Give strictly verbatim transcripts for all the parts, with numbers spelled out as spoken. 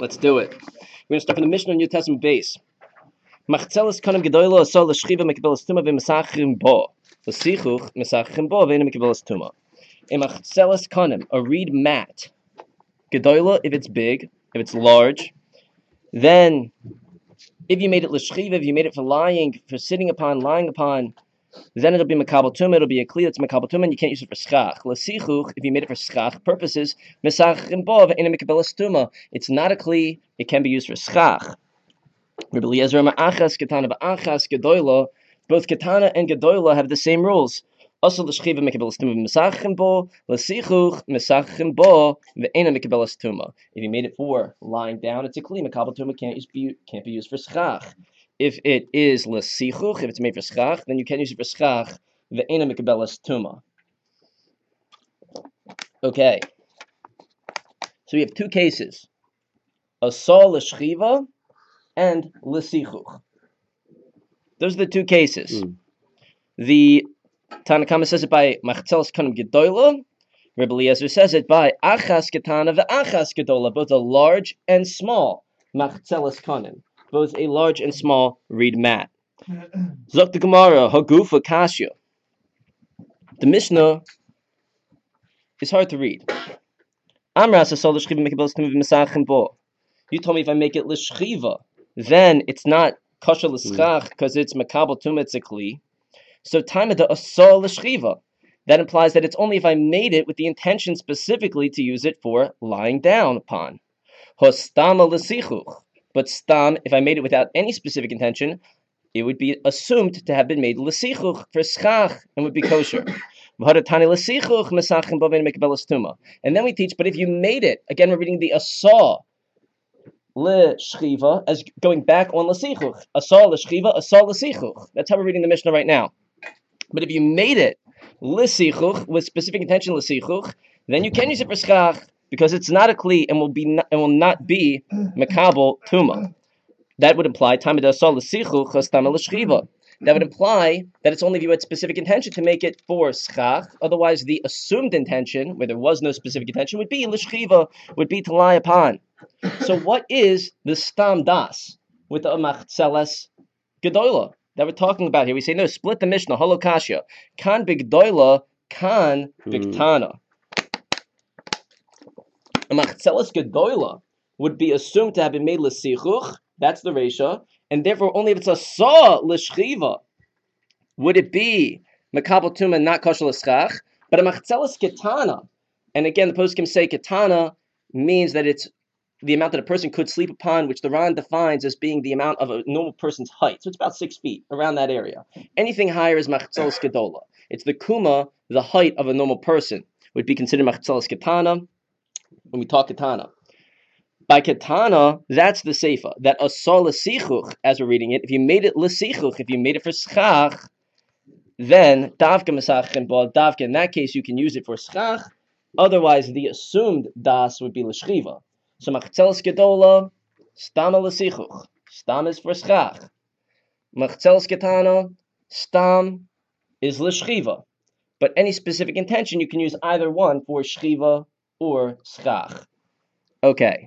Let's do it. We're going to start from the Mishnah on New Testament base. Machzelis kanem gedoyla asal l'shchiva mekibelas tuma v'mesachim bo. L'sichuch mesachim bo v'ena mekibelas tuma. A machzelis kanem, a reed mat. Gedoyla, if it's big, if it's large. Then, if you made it l'shchiva, if you made it for lying, for sitting upon, lying upon, then it'll be makabel tuma, it'll be a kli that's makabel tuma, and you can't use it for schach. L'sichuch, if you made it for schach purposes, mesachim bo v'ena mekibelas tuma. It's not a kli, it can be used for schach. Rabbi Eliezer ma'achas ketana ba'achas gedoyla. Both ketana and gedoyla have the same rules. Also l'shchiva mekibelas tuma v'mesachim bo, l'sichuch mesachim bo v'ena mekibelas tuma. If you made it for lying down, it's a kli. Makabel tuma can't use be can't be used for schach. If it is l'sichuch, if it's made for schach, then you can use it for schach. V'ena mekibelas tuma. Okay. So we have two cases: asal l'shchiva and l'sichuch. Those are the two cases. Mm. The Tanna Kama says it by machzelis kanem gedoyla. Rabbi Eliezer says it by achas ketana ve'achas gedola, both a large and small machzelis kanem, both a large and small reed mat. Zok the Gemara hagufa kasha. The Mishnah is hard to read. Amras asal l'shchiva mekibelas tuma v'mesachim bo. You told me if I make it l'shchiva, then it's not kosher l'schach because it's makabel tuma tzikli. So time of the asal l'shchiva. That implies that it's only if I made it with the intention specifically to use it for lying down upon. Hostama l'sichuch. But stam, if I made it without any specific intention, it would be assumed to have been made l'sichuch for schach and would be kosher. And then we teach, but if you made it, again we're reading the asal l'shchiva as going back on l'sichuch. Asal l'shchiva, asal l'sichuch. That's how we're reading the Mishnah right now. But if you made it l'sichuch with specific intention l'sichuch, then you can use it for schach because it's not a kli and will be not, and will not be makabel tuma. That would imply tamid asal l'sichuch chastam l'shchiva. That would imply that it's only if you had specific intention to make it for schach. Otherwise, the assumed intention, where there was no specific intention, would be l'shchiva, would be to lie upon. So what is the stam das with the machzeles gedoyla that we're talking about here? We say, no, split the Mishnah, halokasha. Kan bigdoyla, kan bigtana. A machzeles gedoyla would be assumed to have been made l'sichuch, that's the reisha, and therefore only if it's a saw l'shchiva would it be makabel tuma, not kosher l'schach. But a machzeles ketana, and again the poskim say ketana means that it's the amount that a person could sleep upon, which the Ran defines as being the amount of a normal person's height. So it's about six feet, around that area. Anything higher is machzeles gedola. It's the kuma, the height of a normal person, would be considered machzeles ketana when we talk ketana. By ketana, that's the seifa. That asal l'sichuch, as we're reading it, if you made it l'sichuch, if you made it for schach, then davka mesachim bo, davka, in that case you can use it for schach. Otherwise, the assumed das would be l'shchiva. So machzeles gedola, stam l'sichuch. Stam is for schach. Machzeles ketana, stam is l'shchiva. But any specific intention, you can use either one for shchiva or schach. Okay.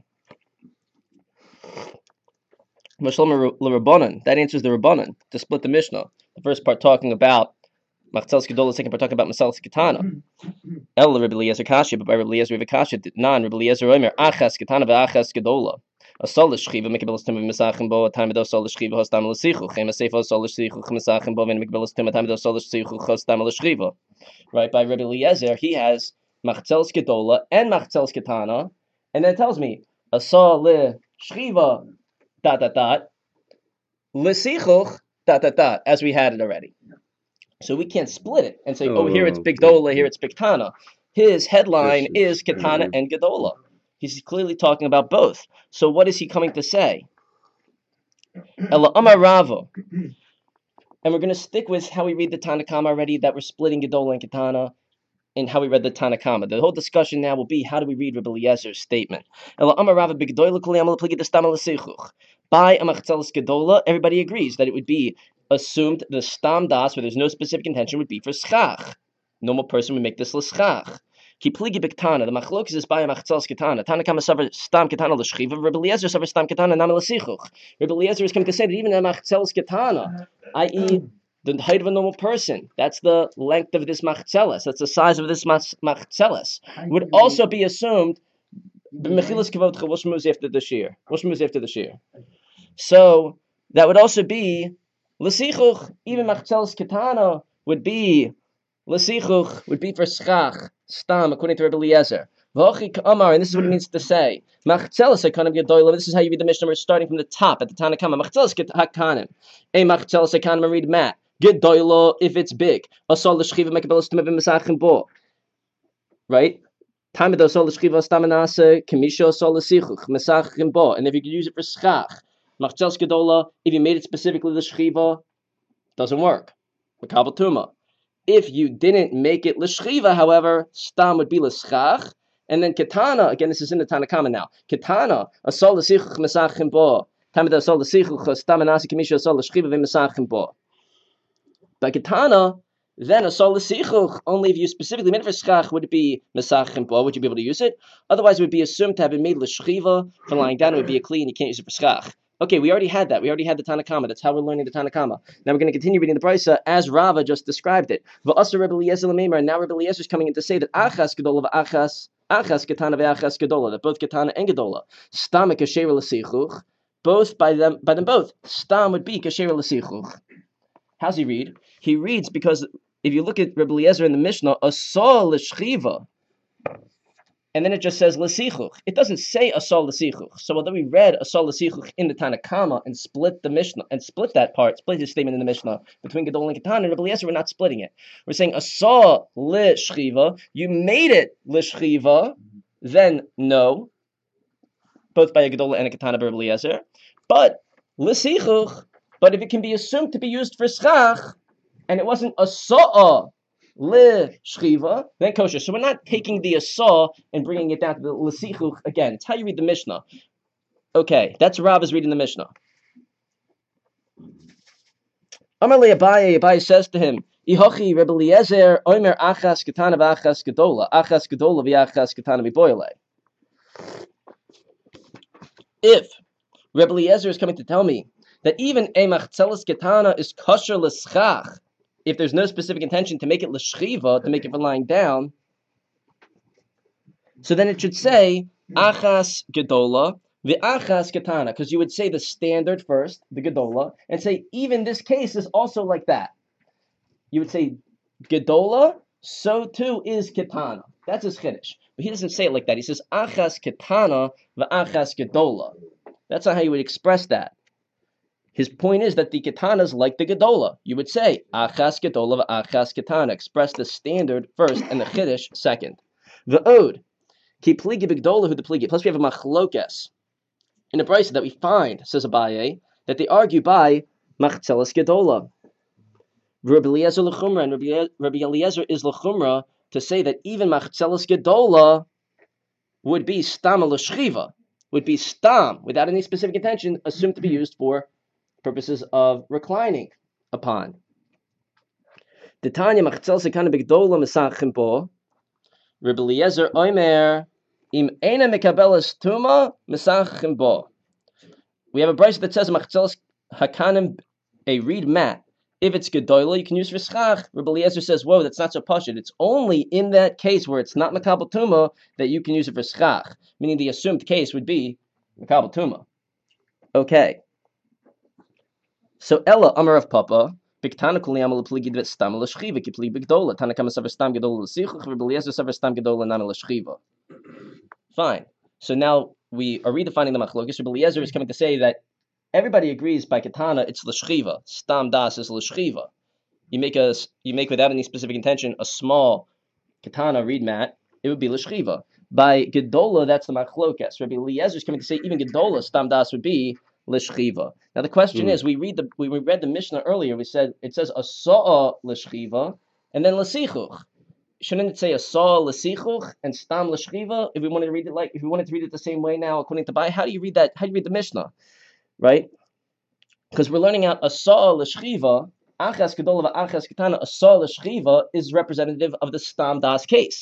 Mashalom l'Rabbanan. That answers the Rabbanan to split the Mishnah. The first part talking about machzeles gedola, the second part talking about machzeles ketana. El Rabbi Eliezer kasha, but by Rabbi Eliezer we have a kasha. Non Rabbi Eliezer omer achas ketana ve'achas gedola. Asal l'shchiva mekibelas tuma v'mesachim bo. Time of asal l'shchiva hostam l'sichuch. Ema seifo asal l'shchichuch mesachim bo. V'en mekibelas tuma. Time of asal l'shchichuch hostam l'shchiva. Right, by Rabbi Eliezer he has machzeles gedola and machzeles ketana, and then it tells me asal l'shchiva dot dot dot l'sichuch dot dot dot, as we had it already. So we can't split it and say, oh, here it's bigdola, here it's bigtana. His headline is ketana and gedola. He's clearly talking about both. So what is he coming to say? Ela amar Rava. And we're going to stick with how we read the Tanna Kama already, that we're splitting gedola and ketana, and how we read the Tanna Kama. The whole discussion now will be, how do we read Rabbi Eliezer's statement? Ela amar Rava bigdola kuli amal pligid stam l'sichuch. By a machzeles gedola, everybody agrees that it would be assumed the stam das, where there's no specific intention, would be for schach. Normal person would make this l'schach. Ki pligi b'ktana. The machlokes is by a machzelas ketana. Tanakama savar stam ketana l'shchiva. Rabbi Eliezer savar stam ketana nam l'sichuch. Rabbi Eliezer is coming to say that even a machzelas ketana, that is the height of a normal person, that's the length of this machzelas, that's the size of this machzelas, would also be assumed b'mechilas kavod chavosh after the shear. What's after the shear? So that would also be l'sichuch. Even machzelas ketana would be l'sichuch, would be for schach stam, according to Rabbi Eliezer. And this is what it means to say machzelas hakanim gedola. This is how you read the Mishnah. We're starting from the top at the Tanakama. Machzelas hakanim, a machzelas hakanim. Read mat gedola if it's big. Asal l'shchiva mekabelas to mevim mesachim bo. Right. Time of the asal l'shchiva stamanase kemisha asal l'sichuch mesachim bo. And if you could use it for schach, machzelas gedola, if you made it specifically l'shchiva, doesn't work. Mekabel tuma. If you didn't make it l'shchiva, however, stam would be l'schach. And then ketana, again, this is in the Tanakama now. Ketana, asal l'sichuch mesachim bo. Time of the asal l'sichuch stamanase kemisha asal l'shchiva v'mesachim bo. By ketana, then asal l'sichuch, only if you specifically made it for schach would it be mesachim bo, would you be able to use it? Otherwise, it would be assumed to have been made l'shchiva, for lying down, it would be a kli, and you can't use it for schach. Okay, we already had that. We already had the Tanakama. That's how we're learning the Tanakama. Now we're going to continue reading the Brisa as Rava just described it. V'asar Rebbe Eliezer l'meimer, and now Rebbe Eliezer is coming in to say that achas gedola v'achas, achas ketana v'achas gedola, that both ketana and gedola, stam kasher l'sichuch, both by them, by them both, stam would be kasher l'sichuch. How's he read? He reads because if you look at Rebbe Eliezer in the Mishnah, asal l'shchiva, and then it just says l'sichuch. It doesn't say asal l'sichuch. So although we read asal l'sichuch in the Tanakama and split the Mishnah and split that part, split his statement in the Mishnah between Gedol and Ketana and Rebbe Eliezer, we're not splitting it. We're saying asal l'shchiva. You made it l'shchiva, then no, both by a Gedol and a Ketana by Rebbe Eliezer. But l'sichuch. But if it can be assumed to be used for schach, and it wasn't asal l'shchiva, then kosher. So we're not taking the asah and bringing it down to the l'sichuch again. It's how you read the Mishnah. Okay, that's Rava's reading the Mishnah. Amar le Abaye, Abaye says to him, Ihochi Rebbe Eliezer omer achas ketana v'achas gedola, achas gedola v'achas ketana v'boyle. If Rebbe Eliezer is coming to tell me that even a machzelas ketana is kosher l'schach, if there's no specific intention to make it l'shchiva, to make it for lying down, so then it should say achas gedola v'achas ketana, because you would say the standard first, the gedola, and say even this case is also like that. You would say gedola, so too is ketana. That's his chiddush. But he doesn't say it like that. He says achas ketana v'achas gedola. That's not how you would express that. His point is that the ketana is like the gedola. You would say achas gedola v'achas ketana. Express the standard first and the chiddush second. The ode ki pligi b'gedola hu the pligi. Plus we have a machlokes in the brisa that we find, says Abaye, that they argue by machzelas gedola. Rabbi Eliezer l'chumra, and Rabbi Eliezer is l'chumra to say that even machzelas gedola would be stam l'shchiva, would be stam without any specific intention, assumed to be used for purposes of reclining upon. The Tanya machzelas kana b'gedola mesachim bo. Rabbi Eliezer omer im ena mekabelas tuma mesachim bo. We have a brisa that says machzelas hakanim, a reed mat. If it's gedola, you can use for schach. Rabbi Eliezer says, whoa, that's not so pashut. It's only in that case where it's not mekabel tuma that you can use it for schach. Meaning the assumed case would be mekabel tuma. Okay. So Ella Amar of Papa, Biktana Kuliamal Pligid Stam Lashchiva, Kipli Bigdola, Tanakama Saver Stam Gedola Sichuch, Rabbi Eliezer Saver Stam Gedola Nana Lashchiva. Fine. So now we are redefining the machlokes. Rabbi Eliezer is coming to say that everybody agrees by Ketana it's Lashchiva. Stam Das is Lashchiva. You make a you make without any specific intention a small Ketana reed mat, it would be Lashchiva. By Gedola, that's the machlokes. Rabbi Eliezer is coming to say even Gedola, Stam Das would be l'shchiva. Now the question mm. is, we read the we read the Mishnah earlier. We said it says asa'a l'shchiva and then l'sichuch. Shouldn't it say asa'a l'sichuch and stam l'shchiva? If we wanted to read it like, if we wanted to read it the same way now, according to Bai, how do you read that? How do you read the Mishnah, right? Because we're learning out asa'a l'shchiva, achas gedola v'achas ketana. Asa'a l'shchiva is representative of the stam das case.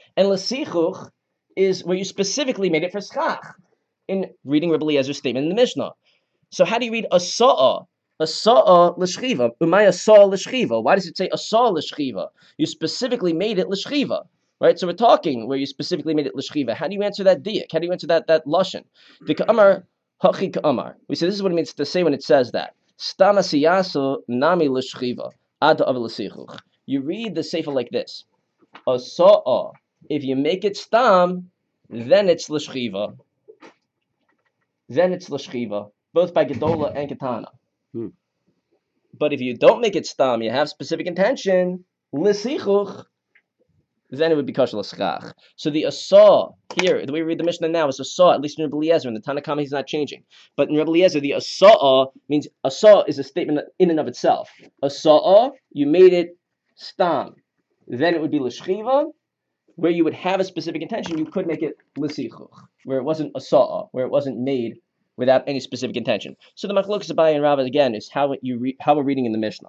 And l'sichuch is where you specifically made it for schach in reading Rabbi Eliezer's statement in the Mishnah. So how do you read asa'a? Asa'a l'shchiva. Umay asa'a l'shchiva. Why does it say asa'a l'shchiva? You specifically made it l'shchiva. Right? So we're talking where you specifically made it l'shchiva. How do you answer that diak? How do you answer that, that lashon? The ka'amar, hachi ka'amar. We say this is what it means to say when it says that. Stam asiyasu nami l'shchiva. Ad av l'sichuch. You read the sefer like this. Asa'a. If you make it stam, then it's l'shchiva. Then it's l'shchiva. Both by Gedola and Ketana. Hmm. But if you don't make it stam, you have specific intention, l'sichuch, then it would be kosher l'schach. So the asa here, the way we read the Mishnah now is asa, at least in Rabbi Eliezer. In the Tanna Kama, he's not changing. But in Rabbi Eliezer, the asa means asa is a statement in and of itself. Asa, you made it stam. Then it would be l'shchiva, where you would have a specific intention. You could make it l'sichuch, where it wasn't asa, where it wasn't made without any specific intention. So the Machlokes Abaye and Rava again is how you re- how we're reading in the Mishnah,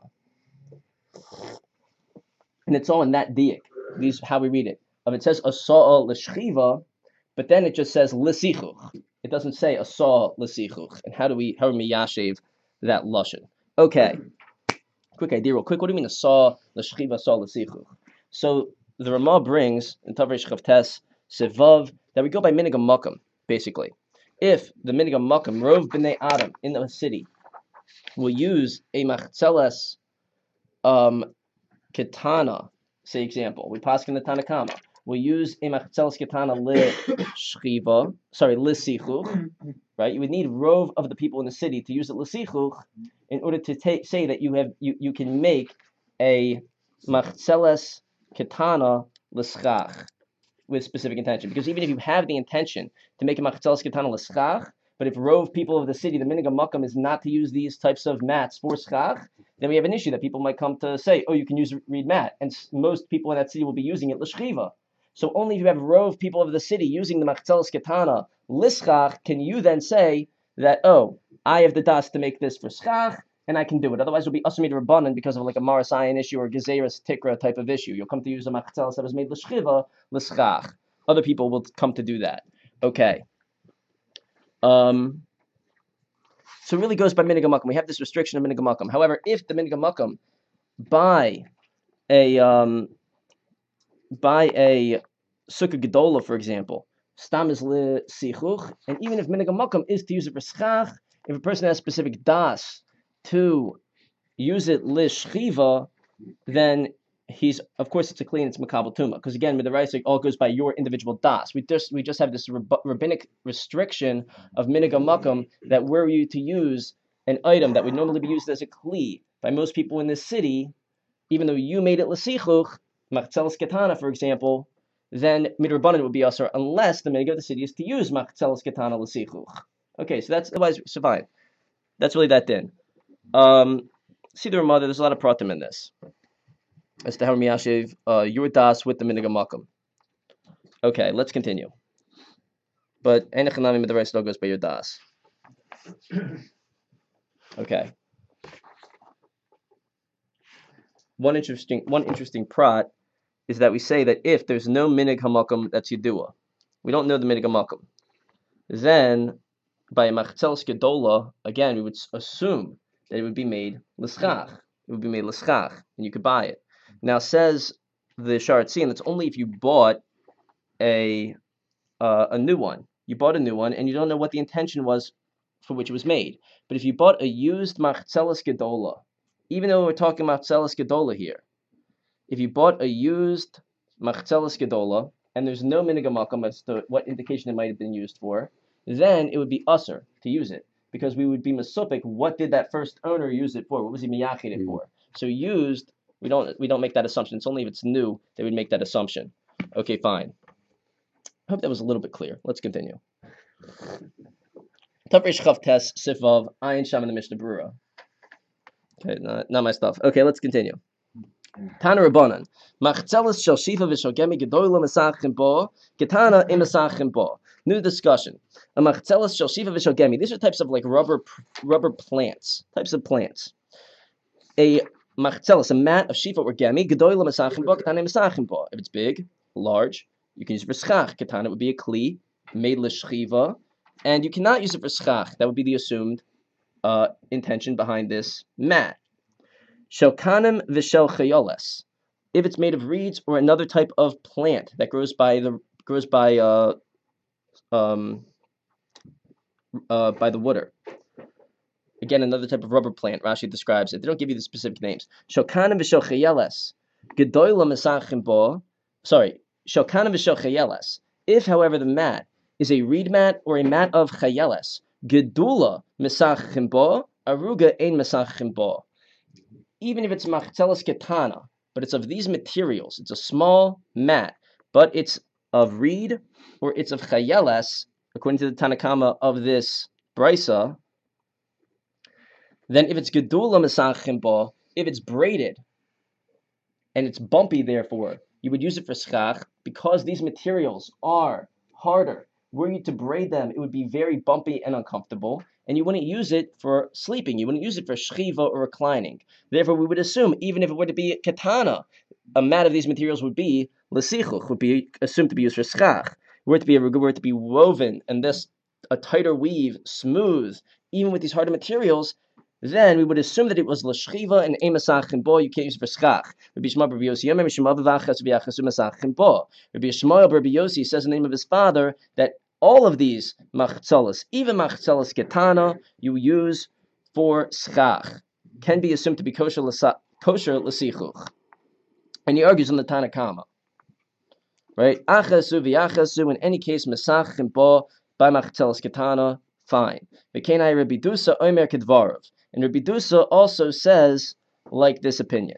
and it's all in that diak. These how we read it. Um, it says asa'a l'shchiva, but then it just says l'sichuch. It doesn't say asa'a l'sichuch. And how do we how do we yashiv that lashon? Okay, quick idea, real quick. What do you mean asa'a l'shchiva, asa'a l'sichuch? So the Ramah brings in Tavrish Chavtes Sevav that we go by minhag makam basically. If the minhag makam, rov b'nei Adam in the city, will use a machzeles um, ketana, say example, we pass in the Tanna Kama, we'll use a machzeles ketana li shchiva, sorry, li sichuch, right? You would need rov of the people in the city to use it li sichuch in order to ta- say that you have you, you can make a machzeles ketana li schach with specific intention. Because even if you have the intention to make a machzeles ketana l'schach, but if rove people of the city, the minhag makam is not to use these types of mats for schach, then we have an issue that people might come to say, oh, you can use reed mat, and most people in that city will be using it l'shchiva. So only if you have rove people of the city using the machzeles ketana l'schach can you then say that, oh, I have the das to make this for schach, and I can do it. Otherwise, it'll be asumid rabbanan because of like a marasayan issue or gezeras tikra type of issue. You'll come to use a machzeles that was made l'shchiva, l'schach. Other people will come to do that. Okay. Um. So it really goes by minhag makam. We have this restriction of minhag makam. However, if the minhag makam by a um by a sukkah gedola, for example, stam is li sichuch, and even if minhag makam is to use it for schach, if a person has specific das to use it li shchiva, then he's, of course, it's a clean, it's makabel tuma. Because again, with the rice, it all goes by your individual das. We just we just have this rab- rabbinic restriction of minhag makam that were you to use an item that would normally be used as a kli by most people in this city, even though you made it l'sichuch, machzeles ketana, for example, then midrabanan would be usher unless the minhag of the city is to use machzeles ketana l'sichuch. Okay, so that's otherwise so fine. That's really that din. Um, see the Ramah, there's a lot of pratim in this as to how miyashiv uh, your das with the minhag makam. Okay, let's continue. But enechanami with the rest goes by your das. Okay. One interesting one interesting prat is that we say that if there's no minhag hamakam that's yedua, we don't know the minhag hamakam, then by a machzeles gedola, again we would assume that it would be made l'schach. It would be made l'schach, and you could buy it. Now says the Sharatzi, and it's only if you bought a uh, a new one. You bought a new one, and you don't know what the intention was for which it was made. But if you bought a used machzeles gedola, even though we're talking machzeles gedola here, if you bought a used machzeles gedola, and there's no minhag makam as to what indication it might have been used for, then it would be usher to use it, because we would be mesupik. What did that first owner use it for? What was he miyachid it for? So used, we don't we don't make that assumption. It's only if it's new that we make that assumption. Okay, fine. I hope that was a little bit clear. Let's continue. Tafresh Chavtes Sifav Ayin Sham in the Mishnah Berurah. Okay, not, not my stuff. Okay, let's continue. Tana Rabbanan Machzeles Shel Shifa V'Shogemi Gedola Mesachim Bo Ketana Imesachim Bo. New discussion. A Machzeles Shel Shifa V'Shogemi. These are types of like rubber rubber plants, types of plants. A machzeles, a mat of shifa or gemi, gedola mesachim bo, ketana mesachim bo. If it's big, large, You can use it for schach. Katana would be a kli made l'shchiva, and you cannot use it for schach. That would be the assumed uh, intention behind this mat. Shelkanim v'shel chayoles. If it's made of reeds or another type of plant that grows by the grows by uh, um, uh, by the water. Again, another type of rubber plant. Rashi describes it. They don't give you the specific names. Shokanim v'shel chayeles. Gedoyla mesachim bo. Sorry. Shokanim v'shel chayeles. If, however, the mat is a reed mat or a mat of chayeles, gedula mesachim bo, aruga ein mesachim bo. Even if it's machzelas ketana, but it's of these materials, it's a small mat, but it's of reed or it's of chayeles, according to the Tanakama of this brisa, then if it's gedula mesachim bo, if it's braided and it's bumpy, therefore, you would use it for schach because these materials are harder. Were you to braid them, it would be very bumpy and uncomfortable, and you wouldn't use it for sleeping. You wouldn't use it for shchiva or reclining. Therefore, we would assume, even if it were to be katana, a mat of these materials would be lesichuch, would be assumed to be used for schach. Were it to be a were it to be woven and this a tighter weave, smooth, even with these harder materials, then we would assume that it was l'shchiva and emasachim bo. You can't use it for schach. Rabbi Shmuel Rabbi Yossi Yomer Mishmav v'achas v'yachasu masachim bo. Rabbi Shmuel Rabbi Yossi says in the name of his father that all of these machzalas, even machzalas ketana, you use for schach, can be assumed to be kosher kosher l'sichuch. And he argues on the Tanakama, right? Achasu v'yachasu. In any case, masachim bo by machzalas ketana, fine. V'kenai Rabbi Dusa omer kedvarov. And Rabbi Dusa also says, like this opinion.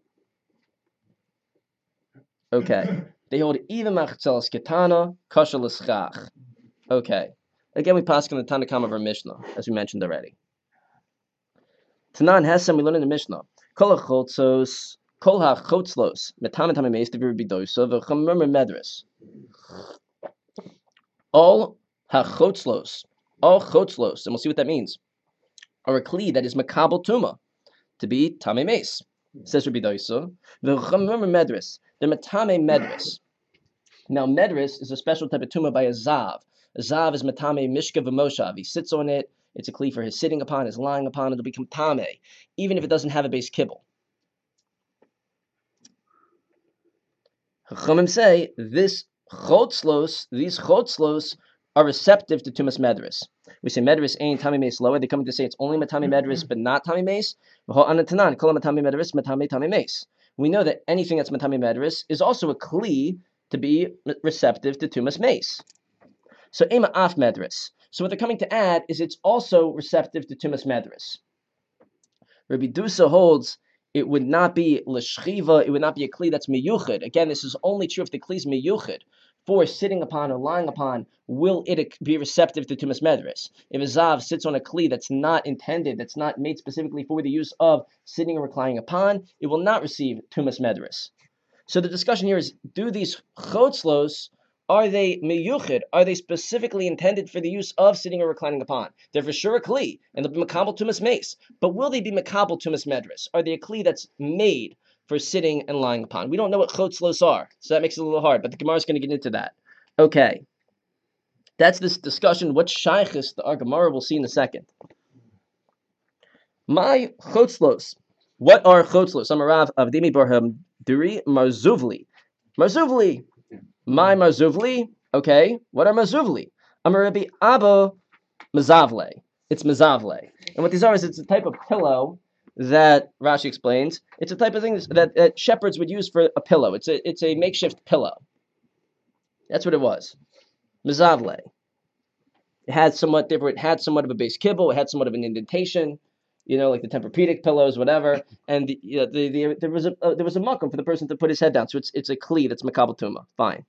Okay. They hold even machzelas ketana, kosher l'schach. Okay. Again, we pass on the Tanakama of our Mishnah, as we mentioned already. Tanan Hesem, we learn in the Mishnah. Kol ha-chotzos, kol ha-chotzlos, metamet ha-memes, devi Rabbi Dusa, v'chamer medres. All ha-chotzlos, all chotzlos, and we'll see what that means, are a kli that is makabel tuma, to be tamei meis. Says Rabbi Doisa, v'chamer medres, they're metame medres. Now, medres is a special type of tuma by a zav. A zav is metame mishka v'moshav. He sits on it. It's a kli for his sitting upon, his lying upon. It'll become tame, even if it doesn't have a base kibble. Chachamim say this chotzlos, these chotzlos are receptive to tumas medres. We say medres ain't tami meis lower. They come to say it's only matami medres, but not tami meis. Anatanan kol matami medres matami tami meis. We know that anything that's matami medres is also a kli to be receptive to tumas meis. So ema af medres. So what they're coming to add is it's also receptive to tumas medres. Rabbi Dusa holds it would not be l'shchiva, it would not be a kli that's miyuchid. Again, this is only true if the kli is miyuchid. For sitting upon or lying upon, will it be receptive to tumas medres? If a zav sits on a kli that's not intended, that's not made specifically for the use of sitting or reclining upon, it will not receive tumas medres. So the discussion here is, do these chotzlos, are they miyuchid? Are they specifically intended for the use of sitting or reclining upon? They're for sure a kli, and they'll be makabel tumas meis. But will they be makabel tumas medres? Are they a kli that's made for sitting and lying upon? We don't know what chotzlos are, so that makes it a little hard, but the Gemara is going to get into that. Okay. That's this discussion. What shaychus the Gemara will see in a second. My chotzlos. What are chotzlos? I'm a Rav Avdimi Barham Duri Marzuvli. Marzuvli. My Marzuvli. Okay. What are Marzuvli? I'm a Rabbi Abba Mazavle. It's Mazavle. And what these are is it's a type of pillow that Rashi explains. It's a type of thing that, that shepherds would use for a pillow. It's a it's a makeshift pillow. That's what it was. Mizavle. It had somewhat different. It had somewhat of a base kibble. It had somewhat of an indentation, you know, like the Tempur-Pedic pillows, whatever. And the, you know, the, the, there was a uh, there was a makom for the person to put his head down. So it's it's a kli that's makabel tuma. Fine.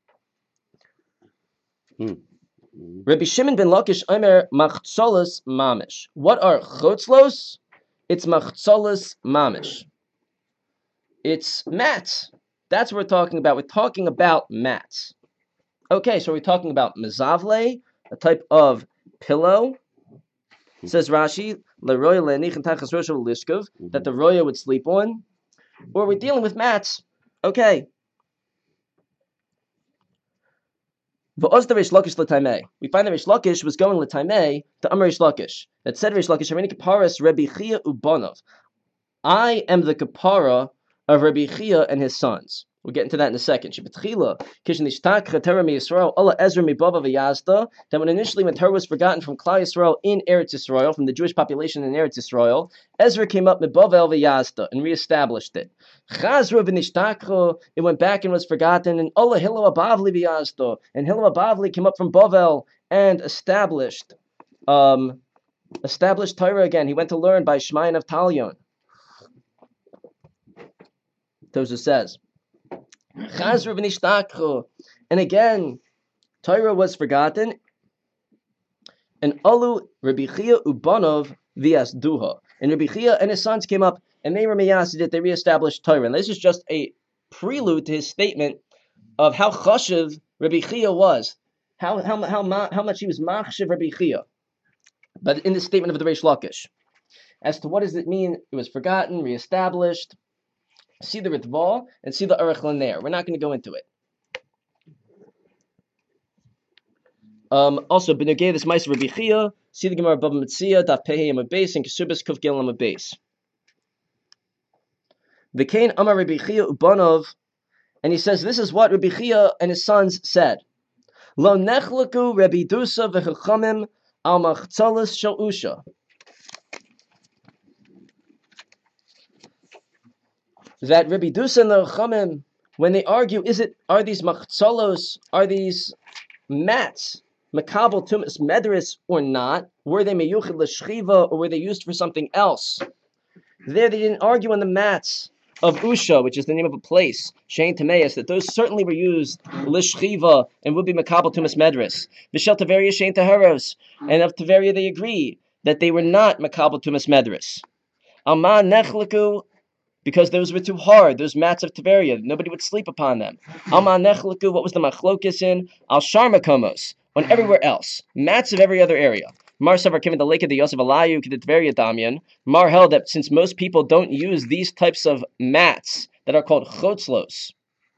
Hmm. Rabbi Shimon ben Lakish Omer machzolos mamish. What are chotzlos? It's machzolos mamish. It's mats. That's what we're talking about. We're talking about mats. Okay, so we're talking about mezavle, a type of pillow. Says Rashi, that the roya would sleep on. Or we're dealing with mats. Okay. V'oz the Reish Lakish l'taimei. We find that Reish Lakish was going l'taimei to Amar Reish Lakish. That said Reish Lakish, Harini Kaparas Rebbe Chia Ubanov. I am the kapara of Rebbe Chia and his sons. We'll get into that in a second. That when initially when Torah was forgotten from Klal Yisrael in Eretz Yisrael, from the Jewish population in Eretz Yisrael, Ezra came up Mebavel v'Yazda and reestablished it. It went back and was forgotten, and Allah Hillel Abavli v'Yazda, and Hillel Abavli came up from Bavel and established, um, established Torah again. He went to learn by Shemayan of Talyon. Tozer says, and again, Torah was forgotten, and Alu Rabbi Chia Ubanov Viasduha, and Rabbi Chia and his sons came up, and they were meyasid it. They reestablished Torah, and this is just a prelude to his statement of how chashiv Rabbi Chia was, how how how how much he was machshiv Rabbi Chia, but in the statement of the Reish Lakish, as to what does it mean? It was forgotten, reestablished. See the Ritva and see the Aruch LaNer. We're not going to go into it. Um, also, B'nogei this Ma'aser Rabbi Chia. See the Gemara Bava Metzia, Daf Pehei Amud Beis, and Kesubas Kuf Gel Amud Beis. V'kein Amar Rabbi Chia Ubanov, and he says this is what Rabbi Chia and his sons said. Lo nechlaku Rabbi Dusa v'Chachamim al machzalas shel Usha. That Rabbi Dusa and the Chachamim, when they argue, is it are these machzalos, are these mats, makabel tumas medris or not? Were they meyuchid l'shchiva or were they used for something else? There they didn't argue on the mats of Usha, which is the name of a place, Shein Tameis, that those certainly were used l'shchiva and would be makabel tumas medris. V'shel Taveria Shein Taharos, and of Taveria they agree that they were not makabel tumas medris. Alma nechliku, because those were too hard, those mats of Tiberia, nobody would sleep upon them. Alma nechliku, what was the machlokis in? Al sharmakomos, on everywhere else, mats of every other area. Mar Savar came in the lake of the Yosef Alayu, the Tiberia Damian. Mar held that since most people don't use these types of mats that are called chotzlos,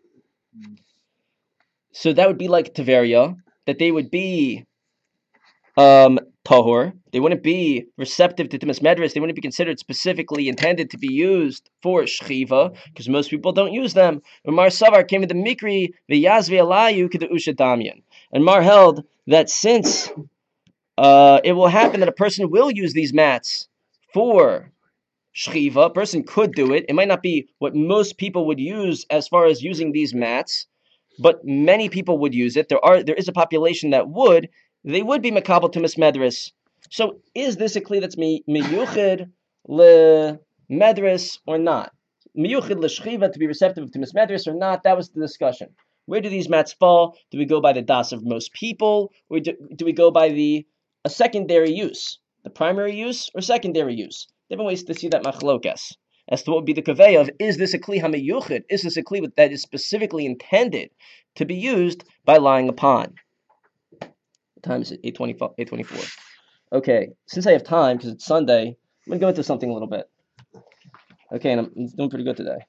so that would be like Tiberia, that they would be um, tahor. They wouldn't be receptive to Timas Medris. They wouldn't be considered specifically intended to be used for Shchiva, because most people don't use them. And Mar Savar came in the Mikri, the Yazvi Alayu, the Usha Damian. And Mar held that since uh, it will happen that a person will use these mats for Shchiva, a person could do it. It might not be what most people would use as far as using these mats, but many people would use it. There are there is a population that would. They would be makabel to mismedris. So is this a kli that's miyuchid le medris or not? Miyuchid le shchiva, to be receptive to mismedris or not? That was the discussion. Where do these mats fall? Do we go by the das of most people, or do, do we go by the a secondary use, the primary use or secondary use? Different ways to see that machlokas as to what would be the kaveh of, is this a kli hamiyuchid? Is this a kli that is specifically intended to be used by lying upon? What time is it? eight twenty-four. Okay, since I have time, because it's Sunday, I'm going to go into something a little bit. Okay, and I'm doing pretty good today.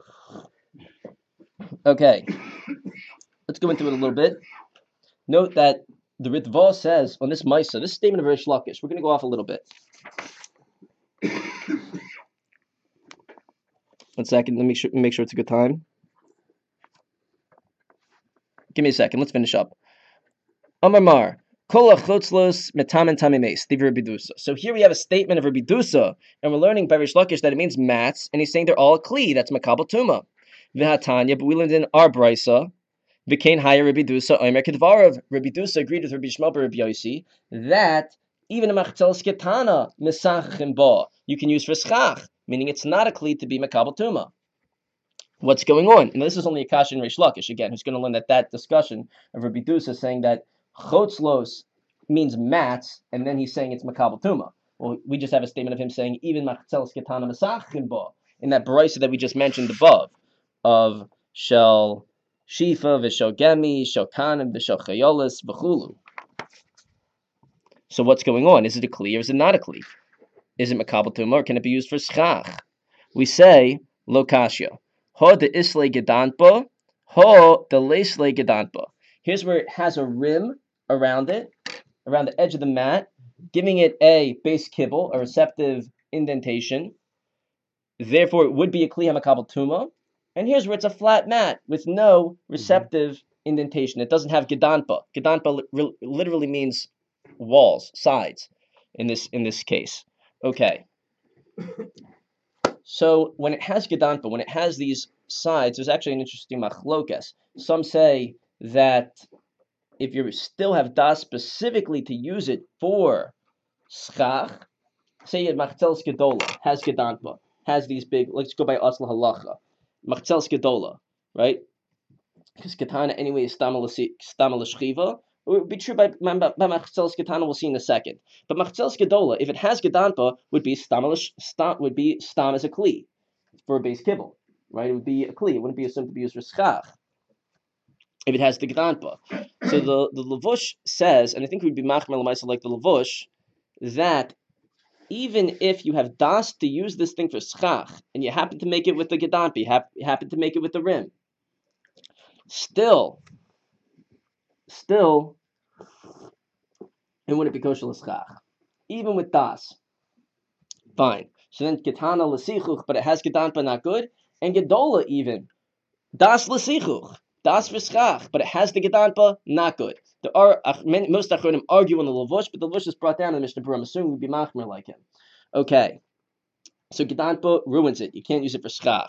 Okay, let's go into it a little bit. Note that the Ritva says on this Maisa, this statement of Reish Lakish, we're going to go off a little bit. One second, let me make sure, make sure it's a good time. Give me a second, let's finish up. Amar Mar, Kol achotzlos metamen tamimes, Divrei Rabbi Dusa. So here we have a statement of Rabbi Dusa, and we're learning by Reish Lakish that it means mats, and he's saying they're all a kli, that's makabel tuma. V'hatanya, but we learned in our brisa, v'kein haya Rabbi Dusa, omer kedvarav. Rabbi Dusa agreed with Rabbi Shmuel bar Rabbi Yossi that even a machzel sketana misachim ba, you can use for schach, meaning it's not a kli to be makabel tuma. What's going on? And this is only a kasha in Reish Lakish, again, who's going to learn that that discussion of Rabbi Dusa saying that chotzlos means mats, and then he's saying it's makabel tuma. Well, we just have a statement of him saying even machzel sketana misachim ba, in that brisa that we just mentioned above, of shel shifa, v'shel gemi, shel kanim, v'shel chayolis, v'chulu. So what's going on? Is it a kli or is it not a kli? Is it makabel tuma or can it be used for schach? We say lo kasha. Ho de isle gedanpa, ho de leisle gedanpa. Here's where it has a rim around it, around the edge of the mat, giving it a base kibble, a receptive indentation. Therefore, it would be a kli hamakabel tuma. And here's where it's a flat mat with no receptive indentation. It doesn't have gedanpa. Gedanpa li- literally means walls, sides, in this in this case. Okay. So when it has gedanpa, when it has these sides, there's actually an interesting machlokas. Some say that if you still have das specifically to use it for schach, say it machzelis gedola has gedanpa, has these big. Let's go by asla halacha, machzelis gedola, right? Because katana anyway is stama l'shchiva. It would be true by by, by machzelis katana. We'll see in a second. But machzelis gedola, if it has gedanpa, would be stama stam would be stam as a kli for a base kibble, right? It would be a kli. It wouldn't be assumed to be used for schach if it has the gedanpa. So the the levush says, and I think we'd be machmer l'maisa like the levush, that even if you have das to use this thing for schach, and you happen to make it with the gedanpa, you, hap- you happen to make it with the rim, still, still, it wouldn't be kosher l'schach, even with das. Fine. So then ketana l'sichuch, but it has gedanpa, not good, and gedola even das l'sichuch, das for schach, but it has the gedanpa, not good. There are most achronim argue on the levush, but the levush is brought down in the Mishnah Berurah. I'm assuming we'd be machmer like him. Okay. So gedanpa ruins it. You can't use it for schach.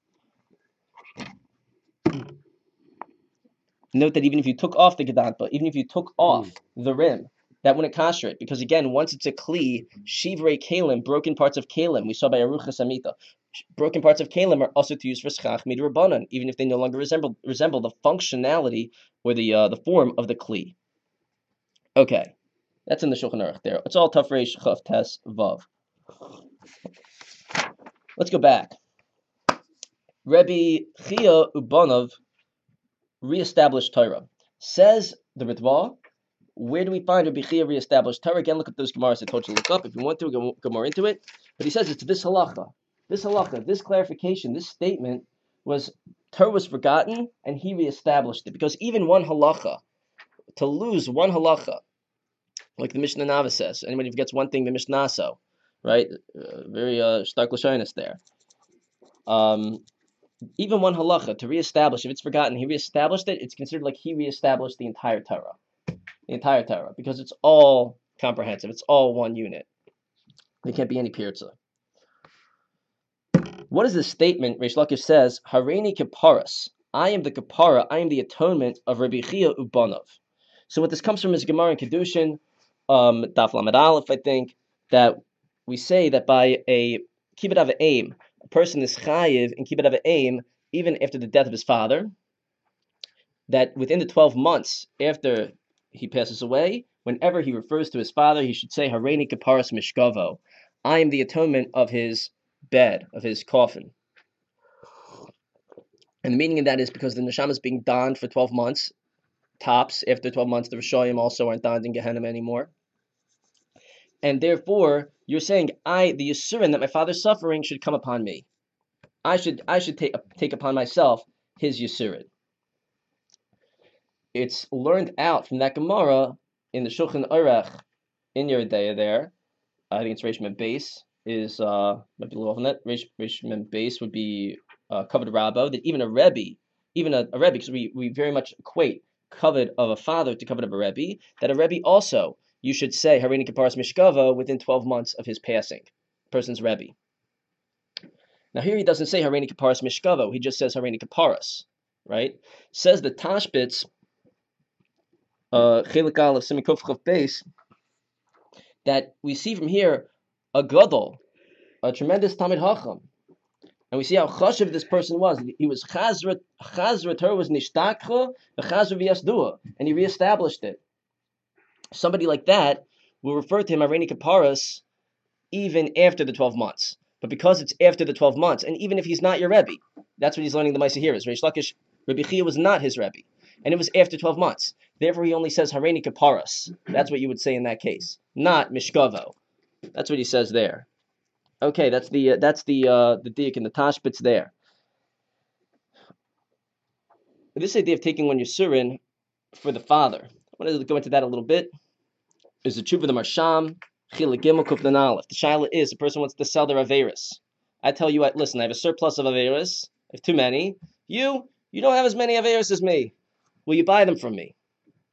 Note that even if you took off the gedanpa, even if you took off the rim, that wouldn't kasher it. Because again, once it's a kli, shivrei kalim, broken parts of kalim, we saw by Aruchas Amita, broken parts of kalim are also to use for schach midrabanan, even if they no longer resemble resemble the functionality or the uh, the form of the kli. Okay, that's in the Shulchan Aruch there. It's all tafresh chaf tes vav. Let's go back. Rebbe Chia Ubanov reestablished Torah. Says the Ritva, where do we find Rebbe Chia reestablished Torah? Again, look at those Gemaras I told you to look up if you want to, go, go more into it. But he says it's this halacha. This halacha, this clarification, this statement was, Torah was forgotten and he reestablished it. Because even one halacha, to lose one halacha, like the Mishnah Nava says, anybody forgets one thing, the Mishnah so, right? Uh, very uh, stark lashonis there. Um, even one halacha, to reestablish, if it's forgotten, he reestablished it, it's considered like he reestablished the entire Torah. The entire Torah, because it's all comprehensive. It's all one unit. There can't be any pirza. What is this statement? Reish Lakish says, Hareini kaparas. I am the kapara, I am the atonement of Rabbi Chia Ubanov. So what this comes from is Gemara and Kedushin, um, Daf Lamed Aleph, I think, that we say that by a kibbut av aim, a person is chayiv in kibbut av aim even after the death of his father, that within the twelve months after he passes away, whenever he refers to his father, he should say, Hareini kaparas mishkavo. I am the atonement of his bed, of his coffin. And the meaning of that is because the neshama is being donned for twelve months, tops. After twelve months, the Rishoyim also aren't donned in Gehenna anymore. And therefore, you're saying, I, the Yisurin that my father's suffering, should come upon me. I should I should take, take upon myself his Yisurin. It's learned out from that Gemara in the Shulchan Aruch in Yeridea there. I think it's Reish Mem Beis, is, uh, might be a little off on that. Reish, Reish Mem Beis would be uh, covered Rabbo, that even a Rebbe, even a, a Rebbe, because we, we very much equate covered of a father to covered of a Rebbe, that a Rebbe also, you should say, Hareini Kaparas Mishkava, within twelve months of his passing, person's Rebbe. Now here he doesn't say Hareini Kaparas Mishkava, he just says Hareini Kaparas, right? Says the Tashbitz, uh, Chelik Aleph, Semikov Chav Beis, that we see from here a gadol, a tremendous Talmid Hacham, and we see how chashiv this person was. He was chazra, chazra Torah was nishtakcha, the chazra v'yasdua, and he reestablished it. Somebody like that will refer to him Hareini Kaparas even after the twelve months. But because it's after the twelve months, and even if he's not your Rebbe, that's what he's learning the Maisa here is. Reish Lakish, Rebbe Chia was not his Rebbe, and it was after twelve months. Therefore, he only says Hareini Kaparas. That's what you would say in that case, not Mishkavo. That's what he says there. Okay, that's the uh, that's the uh, the dik and the tashbitz there. This idea of taking one Yisurin for the father. I want to go into that a little bit. Is the truth of the Marsham, Chilek Gimel Kufnan Aleph. The shaila is the person wants to sell their Averis. I tell you, listen, I have a surplus of Averis. I have too many. You, you don't have as many Averis as me. Will you buy them from me?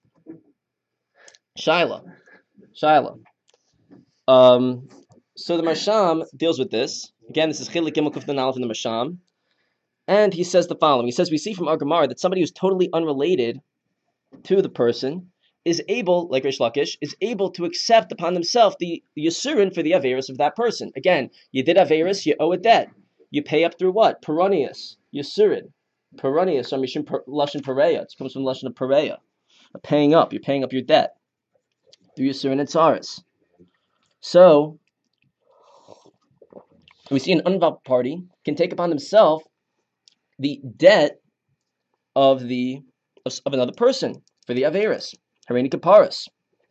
Shaila. Shaila. Um, so the Marsham deals with this. Again, this is Chilek Gimel Kufnan Aleph in the Marsham. And he says the following. He says, we see from our Gemara that somebody who's totally unrelated to the person is able, like Rish Lakish, is able to accept upon himself the Yisurin for the Averis of that person. Again, you did Averis, you owe a debt. You pay up through what? Peronius, Yisurin. Peronius, or Mishim Lashon Pereya. It comes from Lashon of Pereya. Paying up, you're paying up your debt. Through Yisurin and Tsaris. So, we see an uninvolved party can take upon himself the debt of the of, of another person for the Averis. Hareni Kaparis.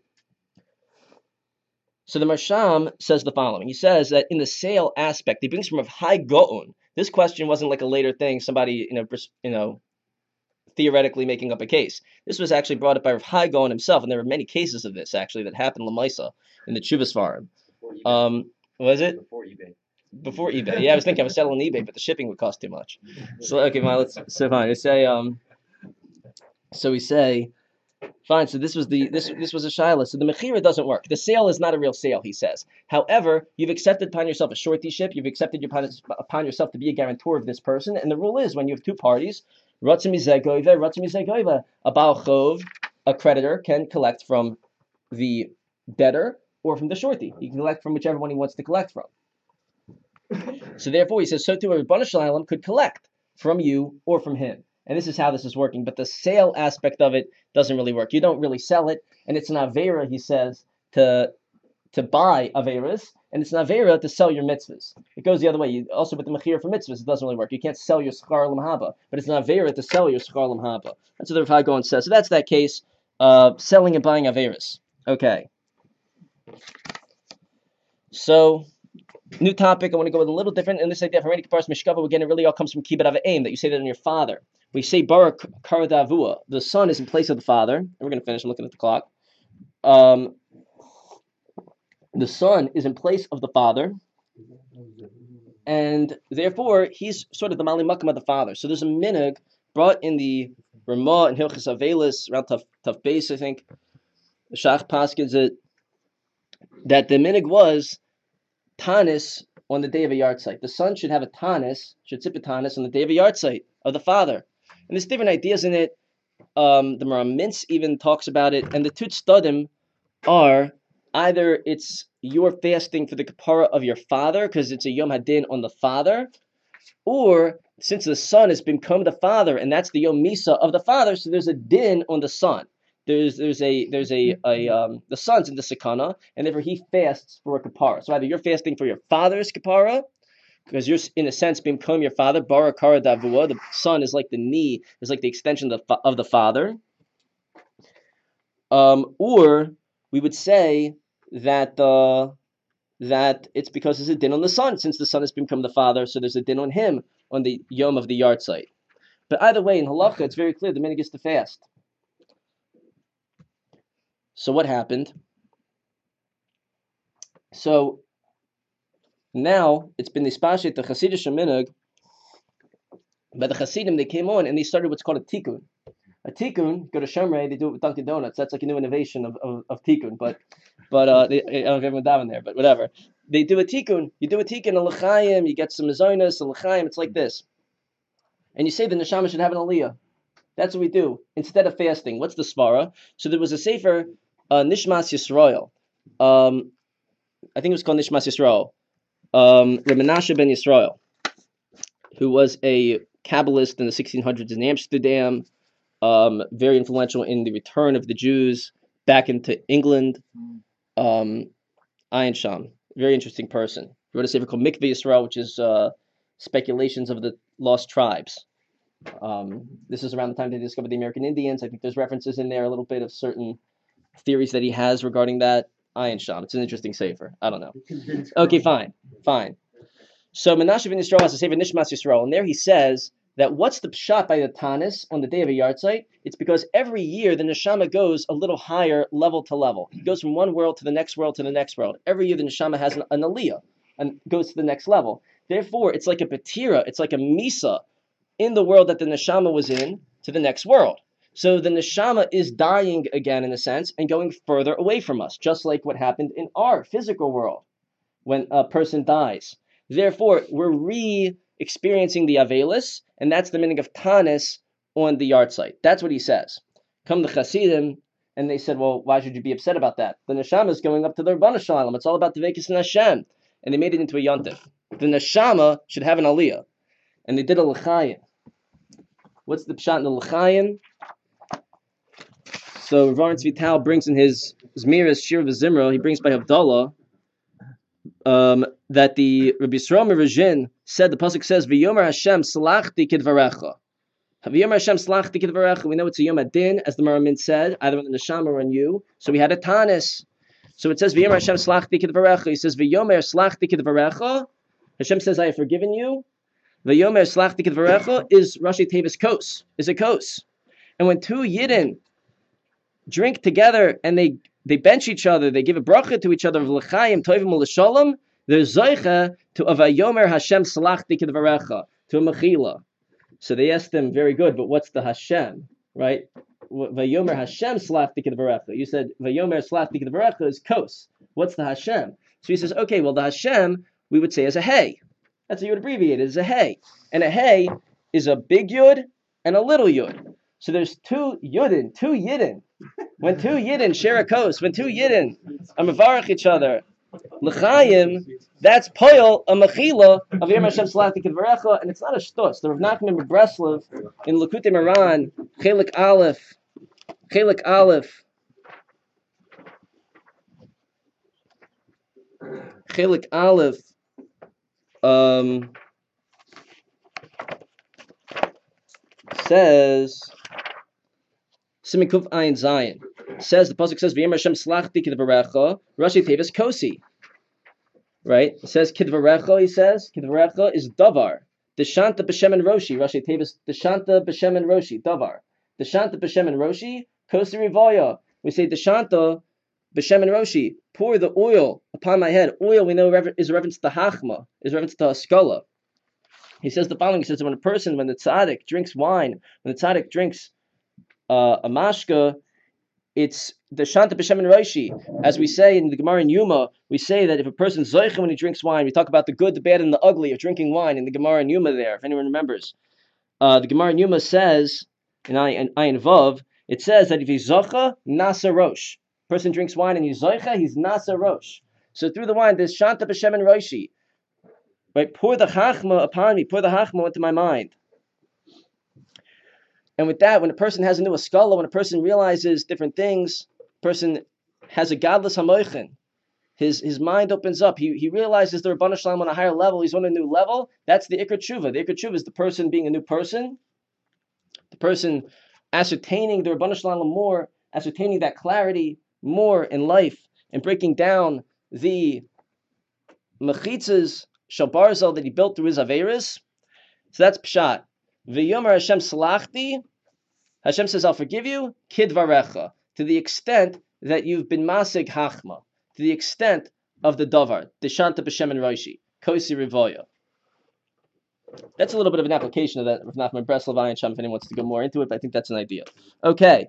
So the Marsham says the following. He says that in the sale aspect, he brings from a high go'un. This question wasn't like a later thing, somebody, you know, you know, theoretically making up a case. This was actually brought up by Rav Hai Gaon himself, and there were many cases of this actually that happened in Lamaisa in the Chuvas Farm. Um, was it before eBay? Before eBay, yeah, I was thinking I was selling on eBay, but the shipping would cost too much. So okay, fine, let's so fine. We say um, so we say. Fine, so this was the this this was a shaila. So the mechira doesn't work. The sale is not a real sale, he says. However, you've accepted upon yourself a shortyship. You've accepted upon, upon yourself to be a guarantor of this person. And the rule is when you have two parties, ratzim mizegoive, ratzim mizegoive, a baal chov, a creditor can collect from the debtor or from the shorty. He can collect from whichever one he wants to collect from. So therefore, he says, so too a Rebbeinu Shalom could collect from you or from him. And this is how this is working. But the sale aspect of it doesn't really work. You don't really sell it. And it's an Avera, he says, to to buy Averas. And it's an Avera to sell your mitzvahs. It goes the other way. You, also with the Mechir for mitzvahs, it doesn't really work. You can't sell your Schar Lam But it's an Avera to sell your Schar Lam That's what the Rav Hai Gaon says. So that's that case. Uh, selling and buying Averas. Okay. So... new topic. I want to go with a little different. In this idea of Hareni Kaparis Mishkava, again, it really all comes from Kibbut Av Aim, that you say that on your father. We say Barak Karadavua. The son is in place of the father. And we're going to finish. I'm looking at the clock. Um, the son is in place of the father. And therefore, he's sort of the Mali Makam of the father. So there's a minhag brought in the Ramah and Hilchas Avelis, around Taf, Taf Beis, I think. The Shach Paskins it, that the minhag was Tanis on the day of a yard site. The son should have a Tanis, should sip a Tanis on the day of a yard site of the father. And there's different ideas in it. Um, the Maram Mintz even talks about it. And the two Tzadim are either it's you're fasting for the kapara of your father because it's a Yom Hadin on the father, or since the son has become the father and that's the Yom Misa of the father, so there's a din on the son. There's there's a there's a, a um the son's in the sakana, and therefore he fasts for a kapara. So either you're fasting for your father's kapara, because you're in a sense become your father. Bara kara davua, the son is like the knee, is like the extension of the of the father. Um, or we would say that uh, that it's because there's a din on the son, since the son has become the father, so there's a din on him on the yom of the yard site. But either way, in halacha, it's very clear the minhag is to fast. So what happened? So now it's been dispashet the Hasidic minhag. By the Hasidim, they came on and they started what's called a tikkun. A tikkun, go to Shomrei, they do it with Dunkin' Donuts. That's like a new innovation of, of, of tikkun. But but uh, they, I don't know if everyone down there, but whatever. They do a tikkun. You do a tikkun, a l'chaim, you get some mezonos, a l'chaim. It's like this. And you say the neshama should have an aliyah. That's what we do instead of fasting. What's the svara? So there was a sefer, uh, Nishmas Yisrael. Um, I think it was called Nishmas Yisrael. Um, Reb Menashe ben Yisrael, who was a Kabbalist in the sixteen hundreds in Amsterdam, um, very influential in the return of the Jews back into England. Um, Ayin Sham, very interesting person. He wrote a sefer called Mikveh Yisrael, which is uh, speculations of the lost tribes. Um, this is around the time they discovered the American Indians. I think there's references in there, a little bit of certain theories that he has regarding that. Ayin Sham. It's an interesting sefer. I don't know. Okay, fine. Fine. So Menashe ben Yisrael has a sefer Nishmas Yisrael, and there he says that what's the pshat by the Tanis on the day of a yahrzeit? It's because every year the neshama goes a little higher level to level. He goes from one world to the next world to the next world. Every year the neshama has an, an aliyah and goes to the next level. Therefore, it's like a petira, it's like a misa in the world that the neshama was in to the next world. So the neshama is dying again in a sense and going further away from us, just like what happened in our physical world when a person dies. Therefore, we're re-experiencing the Avelis, and that's the meaning of Tanis on the yahrzeit. That's what he says. Come the Chasidim, and they said, well, why should you be upset about that? The neshama is going up to the Rabbanu Shalom. It's all about the Vekis and Hashem. And they made it into a yontif. The neshama should have an aliyah. And they did a l'chaim. What's the pshat in the l'chaim? So Rav Vital brings in his Zmiris Shir V'Zimra, he brings by Abdullah, um, that the Rabbi Yisrael Merajin said, the pasuk says, V'yomer Hashem salachti kidvarecha. V'yomer Hashem salachti kidvarecha. We know it's a Yom Adin, as the Maramin said, either on the neshama or on you. So we had a tanis. So it says, V'yomer Hashem salachti kidvarecha. He says, V'yomer salachti kidvarecha. Hashem says, I have forgiven you. V'yomer salachti kidvarecha is Rashi Tevis kos, is a kos. And when two Yidden drink together and they they bench each other, they give a bracha to each other of l'chaim tovim u'l'shalom, they're zoicha to avayomer Hashem salachti k'dvarecha, to a mechila. So they asked him, very good, but what's the Hashem, right? Vayomer Hashem salachti k'dvarecha. You said vayomer salachti k'dvarecha is kos. What's the Hashem? So he says, okay, well the Hashem we would say is a hey. That's how you would abbreviate it, is a hey. And a hey is a big yud and a little yud. So there's two yudin, two yidin. When two yidin share a kos, when two yidin are mevarach each other, l'chaim, that's poil a mechila of Yom Hashem Salachti K'dvarecha, and it's not a shtos. The Rav Nachman ben Breslov in Likutei Moharan, Chelik Aleph, Chelik Aleph, Chelik Aleph, um, says. Simikuf Ayin Zayin says the pasuk says V'yem Hashem Slachti Kidvarecha Rashi Tevis Kosi. Right? It says Kidvarecha. He says Kidvarecha is Davar. Deshanta B'Shem and Roshi. Rashi Tevis Deshanta B'Shem and Roshi. Davar. Deshanta B'Shem and Roshi. Kosi Rivoya. We say Deshanta B'Shem and Roshi. Pour the oil upon my head. Oil we know is a reference to Hachma. Is a reference to Haskalah. He says the following. He says when a person, when the tzaddik drinks wine, when the tzaddik drinks Uh, a mashka, it's the shanta b'shem and Rashi. As we say in the Gemara in Yuma, we say that if a person's zoicha when he drinks wine, we talk about the good, the bad, and the ugly of drinking wine in the Gemara in Yuma there, if anyone remembers. Uh, the Gemara in Yuma says, in Ayin Vav, it says that if he's zocha, nasa rosh. Person drinks wine and he's zoicha, he's nasa rosh. So through the wine, there's shanta b'shem and Rashi. Right? Pour the chachma upon me, pour the chachma into my mind. And with that, when a person has a new askala, when a person realizes different things, a person has a godless hamoichin, his his mind opens up. He he realizes the Rabbanu Shalom on a higher level. He's on a new level. That's the Ikar Tshuva. The Ikar Tshuva is the person being a new person, the person ascertaining the Rabbanu Shalom more, ascertaining that clarity more in life, and breaking down the mechitzas shel barzal that he built through his averis. So that's pshat. V'yomer Hashem salachti. Hashem says, I'll forgive you, kidvarecha, to the extent that you've been masig hachma, to the extent of the davar, deshanta b'shem and Rashi, kosi rivoya. That's a little bit of an application of that, Rav Nachman Breslov Ayin Sham, if anyone wants to go more into it, but I think that's an idea. Okay.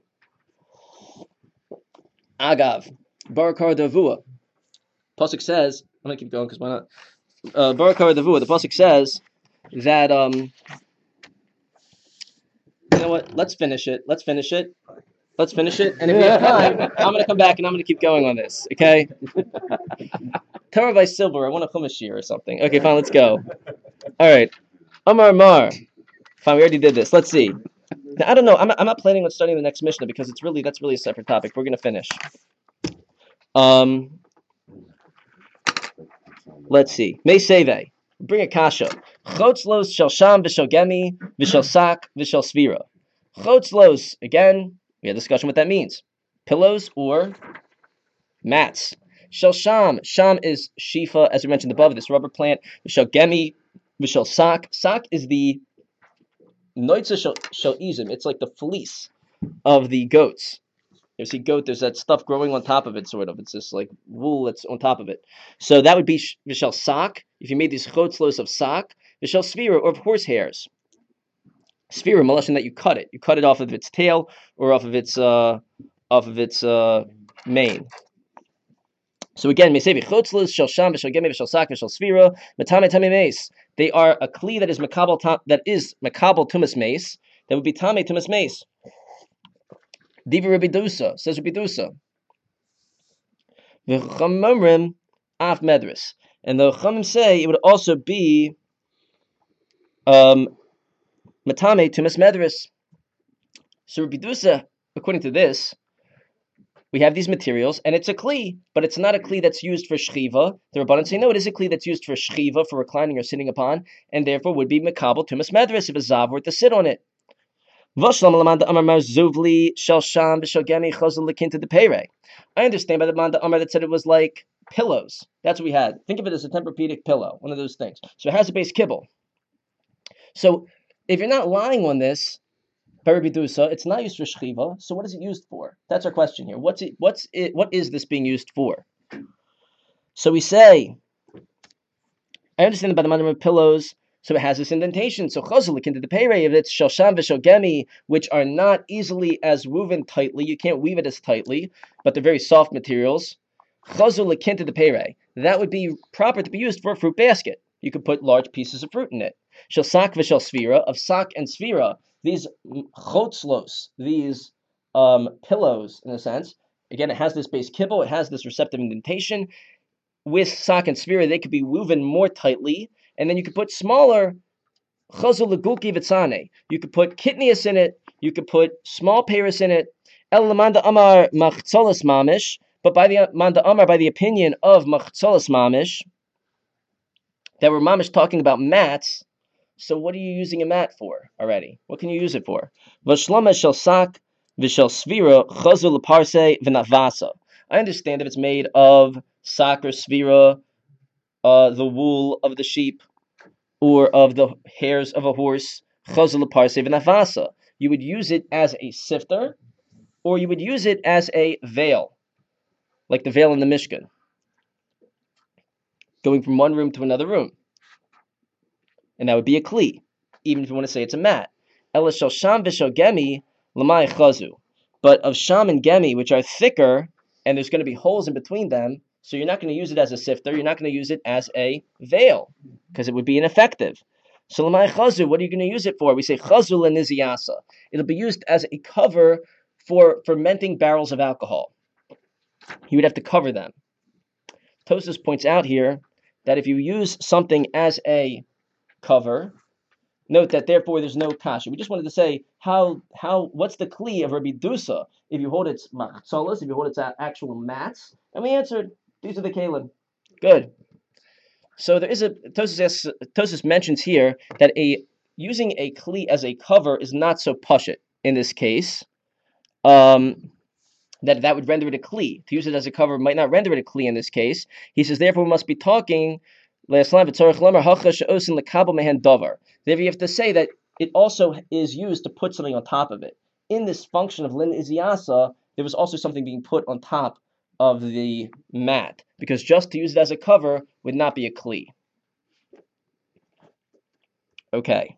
Agav, Barakar Davua. Pasuk says, I'm going to keep going because why not? Uh, Barakar Davua, the Pasuk says that, um, you know what? Let's finish it. Let's finish it. Let's finish it. And if we have time, I'm going to come back and I'm going to keep going on this. Okay? Torah by Silver. I want a chumash or something. Okay, fine. Let's go. All right. Amar Mar. Fine. We already did this. Let's see. Now, I don't know. I'm not, I'm not planning on studying the next Mishnah because it's really that's really a separate topic. We're going to finish. Um. Let's see. May Seve. Bring a kasha. Chotzlos shel sham v'shel gemi v'shel sak v'shel svira. Chotzlos, again, we had a discussion what that means. Pillows or mats. Shel sham. Sham is shifa, as we mentioned above, this rubber plant. V'shel gemi v'shel sak. Sak is the noitza shel izim. It's like the fleece of the goats. You see goat, there's that stuff growing on top of it, sort of. It's this like wool that's on top of it. So that would be v'shel sak. If you made these chotzlos of sak, v'shel svira, or of horse hairs. Svira, malashon that you cut it. You cut it off of its tail or off of its uh, off of its uh, mane. So again, mesevi chotzlos shel sham v'shel gemi v'shel sak v'shel svira metame tame meis. They are a kli that is makabel that is makabel tumas meis. That would be tame tumas meis. Diva Rabbi Dusa, says Rabbi Dusa. V'chamomrim af medris. And the Chamim say it would also be um, matame tumas medris. So Rabbi Dusa, according to this, we have these materials, and it's a kli, but it's not a kli that's used for shchiva. The Rabbanan say, no, it is a kli that's used for shchiva, for reclining or sitting upon, and therefore would be mekabel tumas medris if a zav were to sit on it. I understand by the Manda Amar that said it was like pillows. That's what we had. Think of it as a Tempur-Pedic pillow, one of those things. So it has a base kibble. So if you're not lying on this, Barabidusa, it's not used for shchiva. So what is it used for? That's our question here. What's it? What's it? What is this being used for? So we say, I understand about the Manda Amar pillows. So it has this indentation. So chazalik into the peiray of its shalsham v'shalgemi, which are not easily as woven tightly. You can't weave it as tightly, but they're very soft materials. Chazalik into the peiray. That would be proper to be used for a fruit basket. You could put large pieces of fruit in it. Shal sak v'shal svira, of sak and svira, these chotzlos, these um, pillows, in a sense. Again, it has this base kibble. It has this receptive indentation. With sak and svira, they could be woven more tightly. And then you could put smaller chazul legulki v'tzane. You could put kitnius in it. You could put small paris in it. El lamanda amar machzolas mamish. But by the manda amar, by the opinion of machzolas mamish, that we're mamish talking about mats. So what are you using a mat for already? What can you use it for? Vashlama shel sak v'shel svira chazul leparse v'navasa. I understand if it's made of sak or svira, Uh, the wool of the sheep, or of the hairs of a horse, you would use it as a sifter, or you would use it as a veil, like the veil in the Mishkan, going from one room to another room. And that would be a kli, even if you want to say it's a mat. But of sham and gemi, which are thicker, and there's going to be holes in between them, so you're not going to use it as a sifter. You're not going to use it as a veil because it would be ineffective. So l'may chazu, what are you going to use it for? We say chazu l'niziyasa. It'll be used as a cover for fermenting barrels of alcohol. You would have to cover them. Tosfos points out here that if you use something as a cover, note that therefore there's no kasha. We just wanted to say how how what's the kli of Rabbi Dusa if you hold its machzolas, if you hold its actual mats, and we answered. These are the kalim. Good. So there is a Tosfos Tosfos mentions here that a using a kli as a cover is not so pashut in this case. Um, that that would render it a kli. To use it as a cover might not render it a kli in this case. He says therefore we must be talking. Therefore you have to say that it also is used to put something on top of it. In this function of lin iziasa, there was also something being put on top of the mat, because just to use it as a cover would not be a kli. Okay.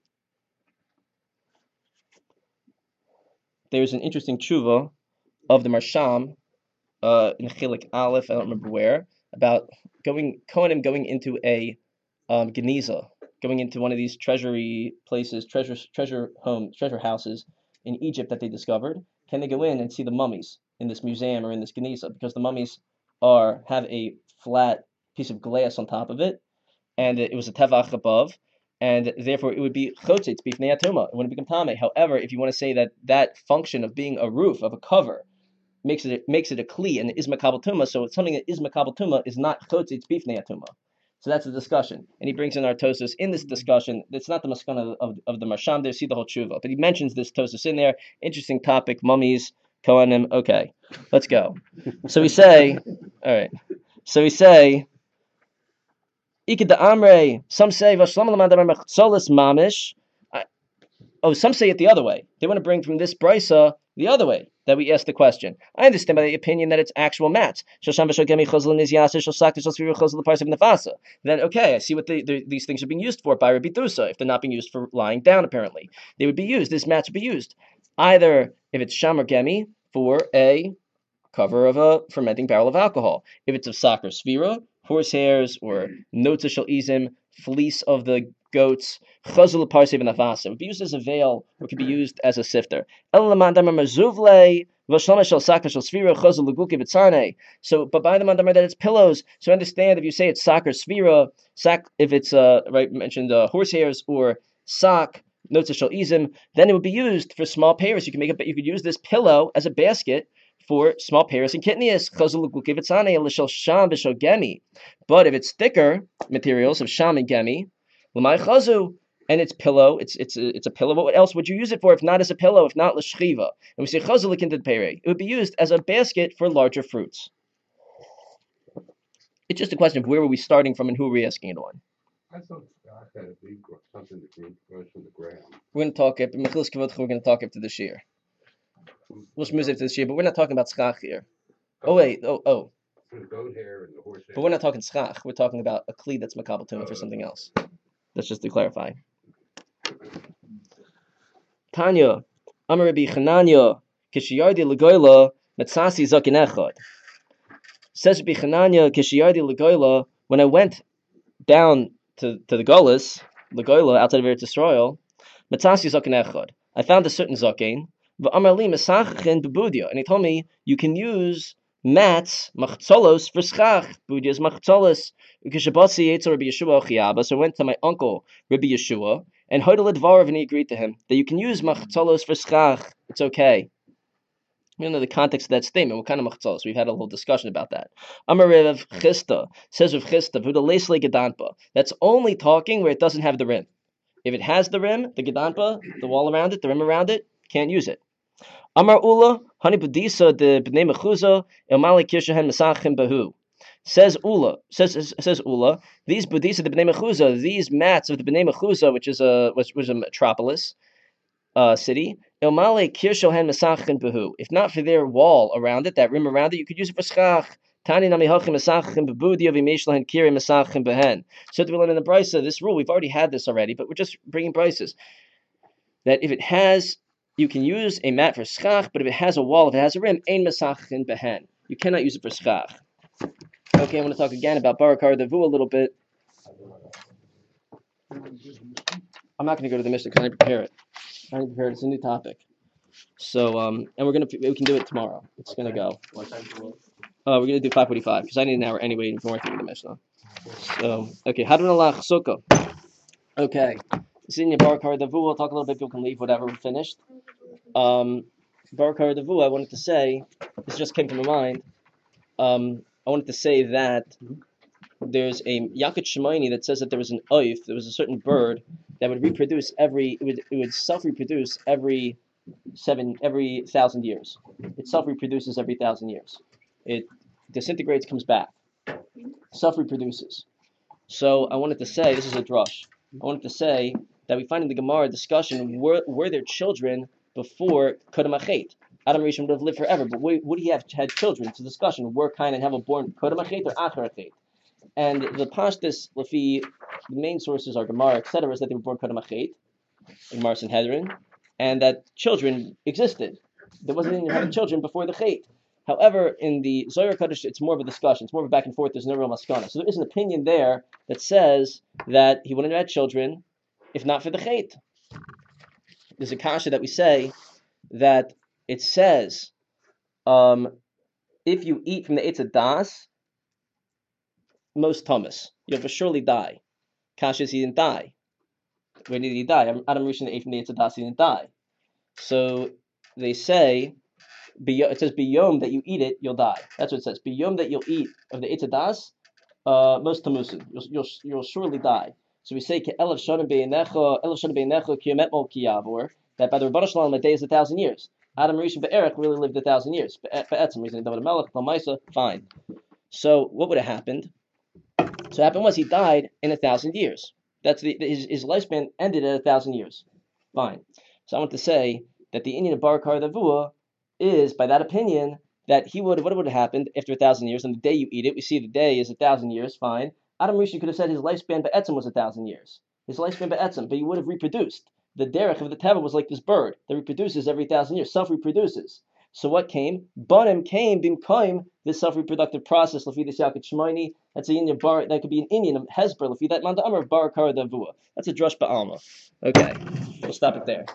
There's an interesting tshuva of the Marsham uh, in Chilik Aleph, I don't remember where, about going Kohanim going into a um, geniza, going into one of these treasury places, treasure treasure home, treasure houses in Egypt that they discovered. Can they go in and see the mummies in this museum or in this geniza? Because the mummies are have a flat piece of glass on top of it, and it was a tevach above, and therefore it would be chotzitz bifnei atuma. It wouldn't become tame. However, if you want to say that that function of being a roof, of a cover, makes it makes it a kli and is makabel tuma, so it's something that is makabel tuma is not chotzitz bifnei atuma. So that's the discussion, and he brings in our Tosfos in this discussion. It's not the maskana of, of, of the Marsham there. See the whole tshuva, but he mentions this Tosfos in there. Interesting topic: mummies, Kohanim. Okay, let's go. So we say, all right. So we say, Iked Amre. Some say Vashlam Lamad Mamish. oh, some say it the other way. They want to bring from this brisa the other way that we asked the question. I understand by the opinion that it's actual mats. Then okay, I see what the, the, these things are being used for by Rabbi Tusa. If they're not being used for lying down, apparently they would be used. This mats would be used either if it's sham or gemi for a cover of a fermenting barrel of alcohol. If it's of soccer sphera, horsehairs, or notza shel izim, fleece of the goats, chazul parsev and avasa. It would be used as a veil, or it could be used as a sifter. So, but by the mandamar that it's pillows. So understand if you say it's soccer sphera, sac if it's uh right mentioned uh, horsehairs or sock, notza shel izim, then it would be used for small payers. You can make it, but you could use this pillow as a basket for small payers and kidneys. But if it's thicker materials of sham and gemi, and it's pillow, it's it's a, it's a pillow. What else would you use it for if not as a pillow, if not l'shchiva? And we say chazulik into the pere. It would be used as a basket for larger fruits. It's just a question of where were we starting from and who are we asking it on. I thought Scott had a big something that grows from the ground. We're going to talk after Mechilas Kavod. We're going to talk after the shir. We'll schmooze after the shir, but we're not talking about schach here. Oh wait, oh oh. The goat hair and the horse hair. But we're not talking schach. We're talking about a kli that's makabel tuma for something else. That's just to clarify. Tanya, Amar Rabbi Chananya, Kishiyardi Legoila, Metzasi Zakin Echad. Says Rabbi Chananya, Kishiyardi Legoila, when I went down to, to the Golis, Legoila, outside of Eretz Yisrael, Metzasi Zakin Echad. I found a certain Zakin, V'amar li Mesachachin bebudia, and he told me you can use mats, machzolos, for schach. Budia is machzolos. Ukeshabasi Yetzer Rabbi Yeshua Chiyaba. So I went to my uncle Rabbi Yeshua and Hoidel Dvarav, and he agreed to him that you can use machzolos for schach. It's okay. We don't know the context of that statement. What kind of machzolos? We've had a little discussion about that. Amar Rav Chisda says Rav Chisda Vuda Leisle Gedanpa. That's only talking where it doesn't have the rim. If it has the rim, the Gedanpa, the wall around it, the rim around it, can't use it. Amar Ula, Hani Budisa de Bnei Mechuza, El Malik Yeshahen Mesachim Bahu. Says Ula, says says Ula, these Budisa de Bnei Mechuza, these mats of the Bnei Mechuza, which is a which was a metropolis, uh, city, El Malik Yeshahen Mesachim Bahu. If not for their wall around it, that rim around it, you could use it for schach. Tani Nami Hachim Mesachim Babudi of Imeshlahen Kiri Mesachim Behen. So to learn in the Brisa, this rule we've already had this already, but we're just bringing Brises that if it has. You can use a mat for schach, but if it has a wall, if it has a rim, ein mesachin behen. You cannot use it for schach. Okay, I want to talk again about Barakar Devu a little bit. I'm not going to go to the Mishnah because I didn't prepare it. I didn't prepare it. It's a new topic. So, um, and we're gonna we can do it tomorrow. It's gonna go. Uh, we're gonna do five forty-five because I need an hour anyway if we're through the Mishnah. So, okay, Hadron Alach Sukkah. Okay. Senior Barakar Devu, we'll talk a little bit, people can leave, whatever, we're finished. Um, Barakar Devu, I wanted to say, this just came to my mind, um, I wanted to say that there's a Yaakov Shemaini that says that there was an oif, there was a certain bird that would reproduce every, it would, it would self-reproduce every seven, every thousand years. It self-reproduces every thousand years. It disintegrates, comes back. Self-reproduces. So I wanted to say, this is a drush, I wanted to say that we find in the Gemara discussion, were, were there children before Kodam Achet? Adam Rishon would have lived forever, but would, would he have had children? It's a discussion, were kind and have a born Kodam Achet or Achar Achet? And the Pashtus, Lefi, the main sources are Gemara, et cetera, is that they were born Kodam Achet, in Gemara Sanhedrin, and that children existed. There wasn't any having children before the Chet. However, in the Zohar Kodesh, it's more of a discussion. It's more of a back and forth. There's no real maskana. So there is an opinion there that says that he wouldn't have had children if not for the Chet. There's a kasha that we say that it says, um, if you eat from the Eitz Das, most Thomas, you'll for surely die. Kasha is he didn't die. Where did he die? Adam Rishon ate from the Eitz Das, he didn't die. So they say, it says biyom that you eat it, you'll die. That's what it says. Biyom that you'll eat of the Eitz Das, uh, most tamusin, you'll, you'll you'll surely die. So we say Elef Shonim Beinecha, Elef Shonim Beinecha Kiyomet Mol Kiyavor, that by the Rebbeinu Shalom a day is a thousand years. Adam Rishon Be'erech really lived a thousand years. Be'etzim reason David Melech Lamaisa, fine. So what would have happened? So what happened was he died in a thousand years. That's the his, his lifespan ended at a thousand years. Fine. So I want to say that the Indian of Bar Kardavua is, by that opinion, that he would what would have happened after a thousand years, and the day you eat it, we see the day is a thousand years, fine. Adam Rishon could have said his lifespan Be'etzim was a thousand years. His lifespan Be'etzim, but he would have reproduced. The derech of the Teva was like this bird that reproduces every thousand years, self-reproduces. So what came? Banim came bimkoim this self-reproductive process. Lafidis Yaakov Shmoini. That's an Indian bar. That could be an Indian Hezber. Lafi that Manda Amar Bar Kara Davua. That's a drush ba'alma. Okay, we'll stop it there.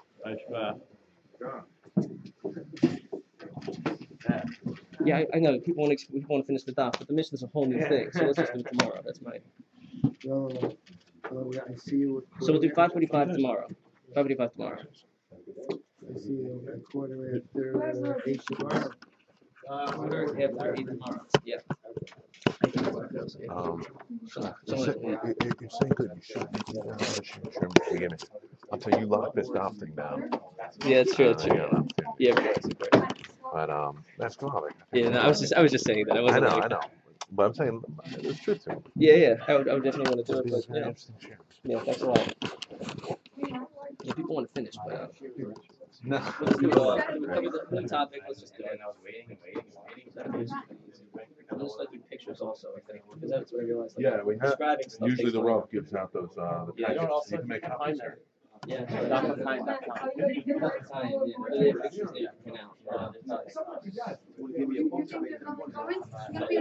Yeah, I, I know people want to people want to finish the daf, but the mission is a whole new thing. So let's just do it tomorrow. That's my. No, no, no, I see you. So we'll do five forty-five tomorrow. five forty-five tomorrow. I see you at quarter after eight tomorrow. After eight tomorrow. Yeah. Um, So, you're, so, saying, yeah. you're, you're saying good. You should be down the shim beginning. Until you lock this down thing down. Yeah, it's true. It's Uh, true. you know, Yeah, yeah, it's great. but um, that's garlic. Yeah, no, I was just I was just saying that. I I wasn't. know, like, I know. But I'm saying it's true too. Yeah, yeah. I would, I would definitely want to do These it, are but very yeah, interesting shims. yeah. Thanks a lot. Yeah, people want to finish, but uh, No. let's do uh, cover the, the topic. Let's just do it. I was waiting and waiting and waiting. That'd be easy. I'm just like doing pictures also, I think, because that's what I realized. Like, Yeah, we have, describing stuff usually takes the time. Rav gives out those, uh, the Yeah, I don't packets. also You can make find copies that. Yeah, Not so the that's time, that time. Not the time, yeah. But they have pictures that you can print out. Uh, it's nice. We'll give you a book.